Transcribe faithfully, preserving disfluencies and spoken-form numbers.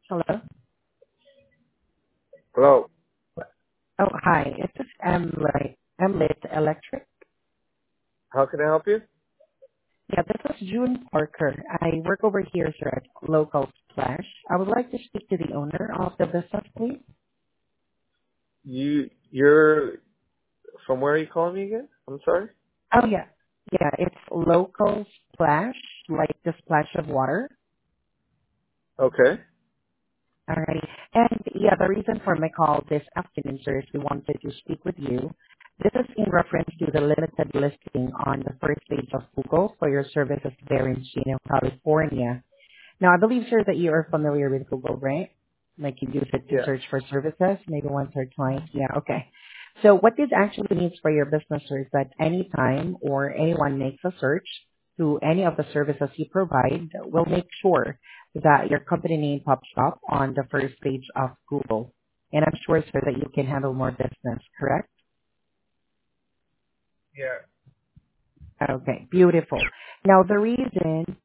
Hello. Hello. Oh, hi. Is this Emlit Emlit Electric? How can I help you? Yeah, this is June Parker. I work over here, sir, at Local Splash. I would like to speak to the owner of the business, please. You you're from where are you calling me again? I'm sorry. Oh, yeah. Yeah, it's Local Splash, like the splash of water. Okay. All right. And yeah, the reason for my call this afternoon, sir, is we wanted to speak with you. This is in reference to the limited listing on the first page of Google for your services there in Chino, California. Now, I believe, sir, that you are familiar with Google, right? Like you use it to Yes. search for services, maybe once or twice. Yeah, okay. So what this actually means for your business, sir, is that anytime or anyone makes a search to any of the services you provide, we'll make sure that your company name pops up on the first page of Google. And I'm sure, sir, that you can handle more business, correct? Yeah. Okay, beautiful. Now, the reason